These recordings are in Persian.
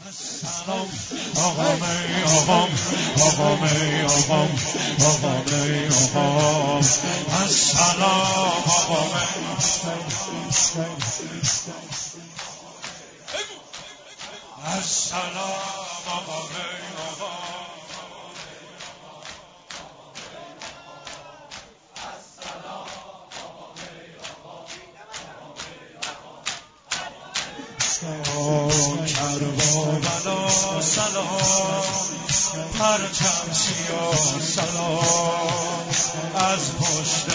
سلام آقام آقام آقام آقام آقام آقام السلام آقام السلام آقام سلام کربلا سلام پرچم سیاه سلام از پشت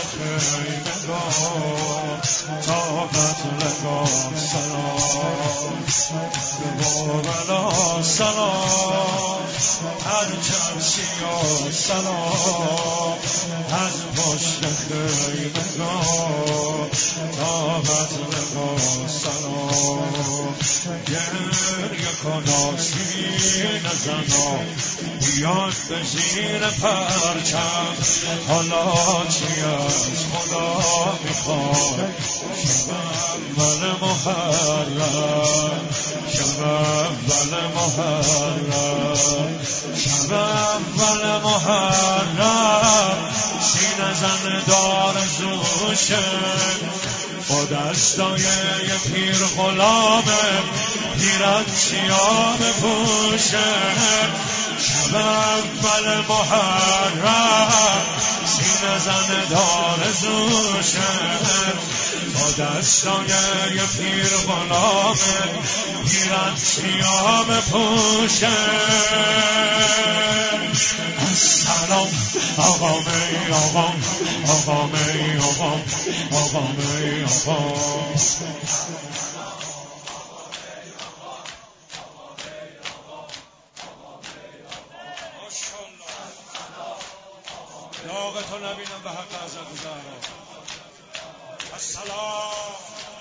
خیمگاه تا قتلگاه سلام کربلا سلام پرچم سیاه سلام از پشت خیمگاه تا قتلگاه سلام گریه کن سینه زنا بیاد به زیر پرچم حالا چی از خدا میخواد شب اول محرم شب اول محرم شب اول محرم سینه زن دار زوشه با دستای یه پیر غلامه پیرن سیاه پوشه شب اول محرم سینه زن دار زوشه با دستای یه پیر غلامه پیرن سیاه پوشه السلام آقام آقام آقام آقام آقام آقام داغتو نبینم به حق حضرت زهرا السلام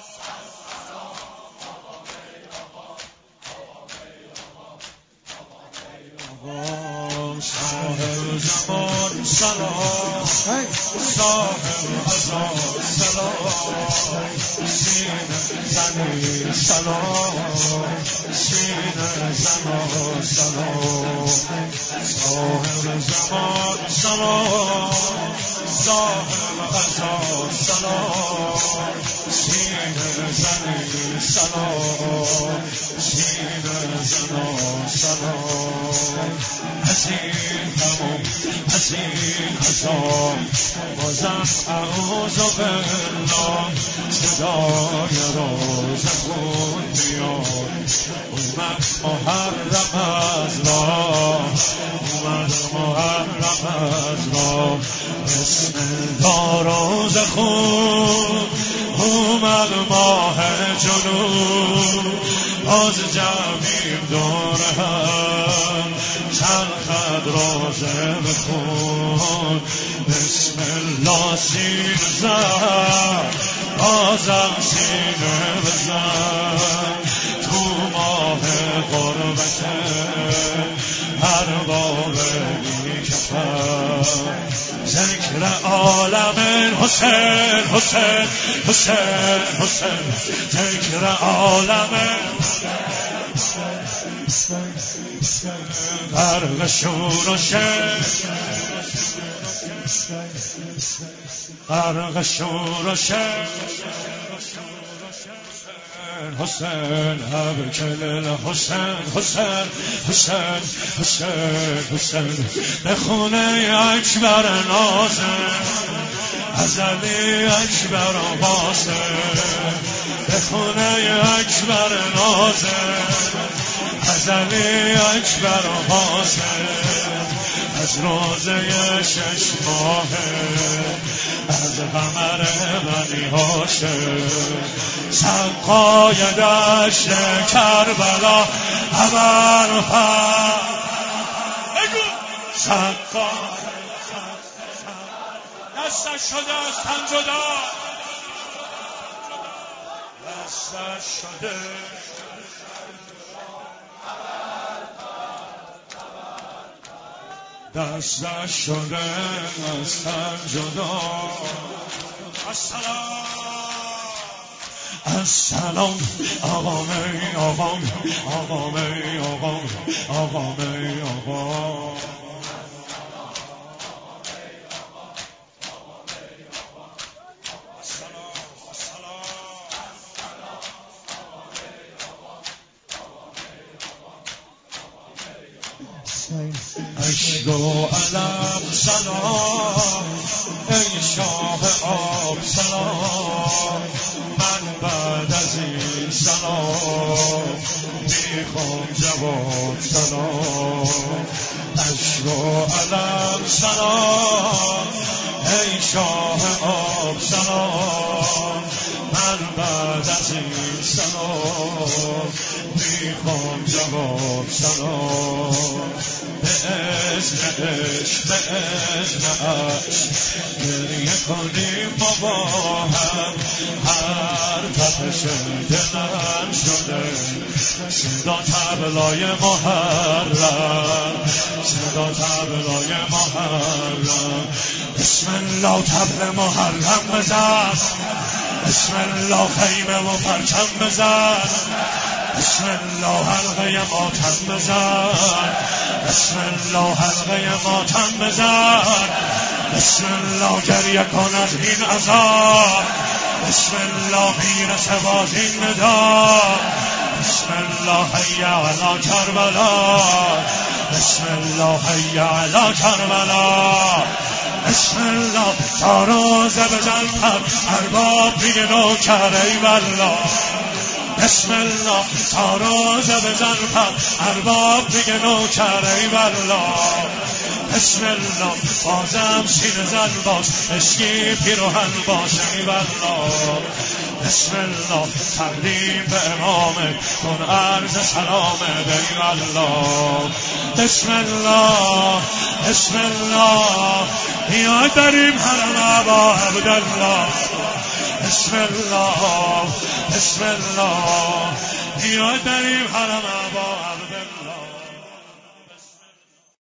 صاحب زمان سلام صاحب ازاد سلام سینه زنی سلام سینه زمان سلام صاحب زمان سلام صاحب ازاد سلام سینه زنی سلام سینه زمان سلام حسین تمام حسین حسام بازم اعوذ بالله صدای روز خون میاد اومد محرم از راه اومد محرم از راه بسم الله روز خون اومد ماه جنوب باز جمعیم دور هم چند خد روزه بخون بسم الله سین زن بازم سینه بزن تو ماه غربته هر باب میکفن ذکر عالم حسین حسین حسین حسین ذکر عالم غرق شور و شر غرق شور و شر حسین ابکل حسین حسین حسین حسین حسین به خونه اکبر نازم ازلی اکبر آباسم به خونه اکبر نازم ازلی اکبر آباسم از روزه 6 ماهه از قمر بنی هاشم سقای دشت کربلا ابر پر سقای دستش شده از تن جدا دستش شده دستش شده از تن جدا السلام السلام آقام آقام آقام آقام آقا می آقا عشق و علم سلام ای شاه آب سلام من بعد از این سلام میخوام جواب سلام عشق و علم سلام ای شاه آب سلام من بعد از این سلام میخوام جواب سلام به اذن عشق به اذن عشق گریه کنیم با هم هر تپش دلم شده صدا طبلای محرم صدا طبلای محرم بسم الله طبل محرم بزن بسم الله خیمه و پرچم بزن بسم الله حلقه ماتم بزن بسم الله حلقه ماتم بزن بسم الله گریه کن از این عذاب بسم الله میرسه باز این ندا بسم الله حی علی کربلا بسم الله حی علی کربلا بسم الله تارازه بزن پر ارباب میگه نوکر ای والله بسم الله تارازه بزن پر ارباب میگه نوکر ای والله بسم الله بازم سینه زن باش عشقی پیروهن باش ای والله بسم الله تقدیم به امامه کن عرض سلامه ای والله بسم الله بسم الله بیاید بریم حرم با عبدالله بسم الله بسم الله بیاید بریم حرم با عبدالله